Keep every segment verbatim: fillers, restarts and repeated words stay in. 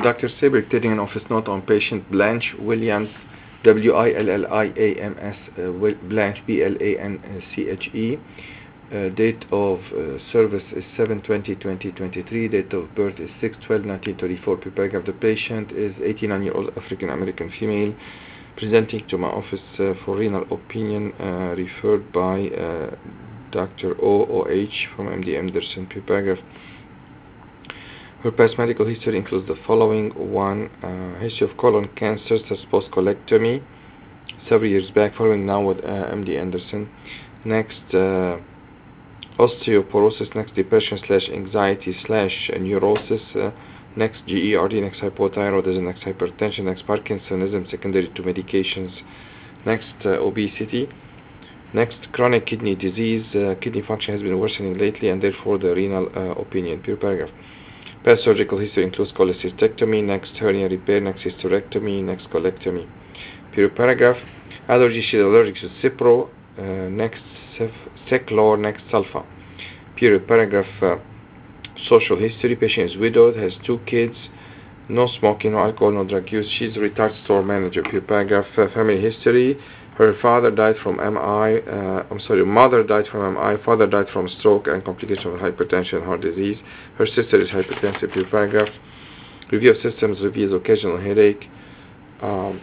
Doctor Sabrick taking an office note on patient Blanche Williams, W I L L I A M S, uh, Blanche, B L A N C H E. Uh, date of uh, service is seven twenty twenty twenty-three. Date of birth is six twelve nineteen thirty-four. Paragraph. The patient is eighty-nine year old African American female, presenting to my office uh, for renal opinion, uh, referred by uh, Doctor O O H from M D Anderson. Paragraph. Her past medical history includes the following: one, uh, history of colon cancer such post colectomy several years back, following now with uh, M D Anderson. Next, uh, osteoporosis, next depression slash anxiety slash neurosis, uh, next G E R D, next hypothyroidism, next hypertension, next Parkinsonism secondary to medications, next uh, obesity, next chronic kidney disease, uh, kidney function has been worsening lately and therefore the renal uh, opinion. Pure paragraph. Past surgical history includes cholecystectomy, next hernia repair, next hysterectomy, next colectomy. Pure paragraph. Allergy, she's allergic to Cipro, uh, next Seclor, next Sulfa. Period. Paragraph. Uh, social history: patient is widowed, has two kids, no smoking, no alcohol, no drug use. She's a retired store manager. Period. Paragraph. Uh, family history: her father died from M I. Uh, I'm sorry, mother died from M I. Father died from stroke and complication of hypertension and heart disease. Her sister is hypertensive. Period. Paragraph. Review of systems: reviews occasional headache. Um,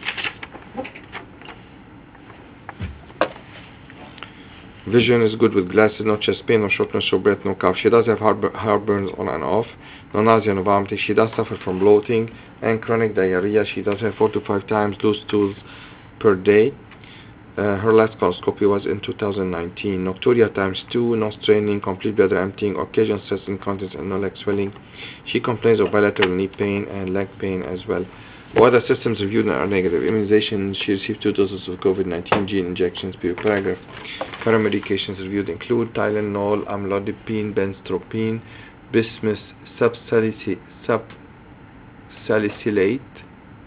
Vision is good with glasses, no chest pain, no shortness of breath, no cough. She does have heartburns on and off, no nausea, no vomiting. She does suffer from bloating and chronic diarrhea. She does have four to five times loose stools per day. Uh, her last colonoscopy was in two thousand nineteen. Nocturia times two, no straining, complete bladder emptying, occasional stress incontinence, and no leg swelling. She complains of bilateral knee pain and leg pain as well. All the systems reviewed are negative. Immunization: she received two doses of COVID nineteen gene injections. Period. Paragraph. Paramedications reviewed include Tylenol, amlodipine, benztropine, bismuth subsalicylate,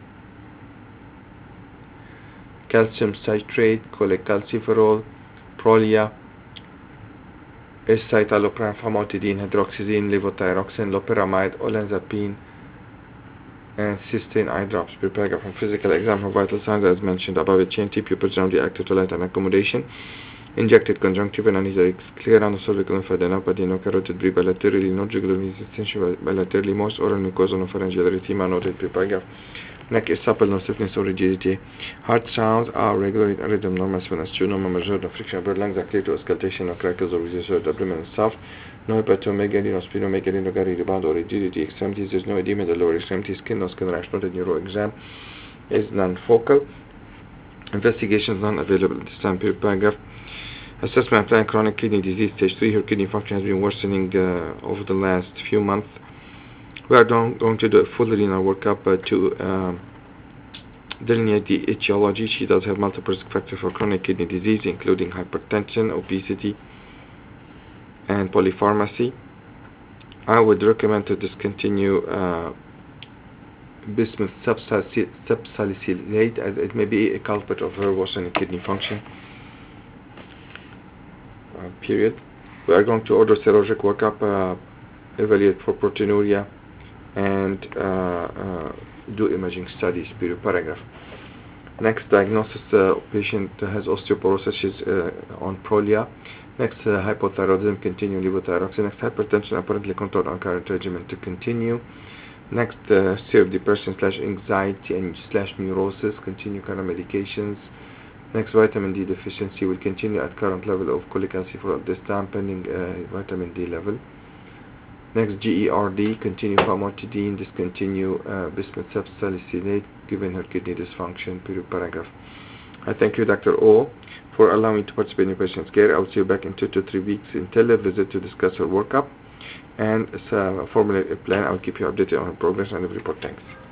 calcium citrate, cholecalciferol, Prolia, escitalopram, famotidine, hydroxyzine, levothyroxine, loperamide, olanzapine, and cysteine eye drops. Per paragraph. From physical exam for vital signs as mentioned above: a T N T, pupils generally reactive to light and accommodation, injected conjunctiva, anesthetic, clear anocervical lymphadenopathy, no carotid brie bilaterally, no jugular venous extension bilaterally, most oral mucosal, no pharyngeal erythema noted. Per paragraph. Neck is supple, no stiffness or rigidity. Heart sounds are regular in rhythm, normal spinous tune, no major, no friction, but lungs are clear to auscultation, no crackles or resistance, the abdomen is soft, no hepatomegaly, no splenomegaly, no gary rebound or rigidity. Extremities: there's no edema in the lower extremity. Skin, no skin rash noted. Neuro exam is non-focal. Investigations non available at this time. Per paragraph. Assessment plan: chronic kidney disease stage three. Her kidney function has been worsening uh, over the last few months. We are going to do a full renal workup uh, to uh, delineate the etiology. She does have multiple risk factors for chronic kidney disease, including hypertension, obesity, and polypharmacy. I would recommend to discontinue uh, bismuth subsalicylate, as it may be a culprit of her worsening kidney function. Uh, period. We are going to order serologic workup, uh, evaluate for proteinuria, and uh, uh, do imaging studies. Period. Paragraph. Next diagnosis: uh, patient has osteoporosis. She's uh, on Prolia. Next, uh, hypothyroidism, continue levothyroxine. Next, hypertension, apparently controlled on current regimen, to continue. Next, uh, severe depression slash anxiety and slash neurosis, continue current medications. Next, vitamin D deficiency will continue at current level of cholecalciferol at this time, pending uh, vitamin D level. Next, G E R D, continue famotidine, discontinue uh, bismuth subsalicylate given her kidney dysfunction. Period. Paragraph. I thank you, Doctor O, for allowing me to participate in your patient's care. I will see you back in two to three weeks in televisit to discuss her workup and uh, formulate a plan. I will keep you updated on her progress and the report. Thanks.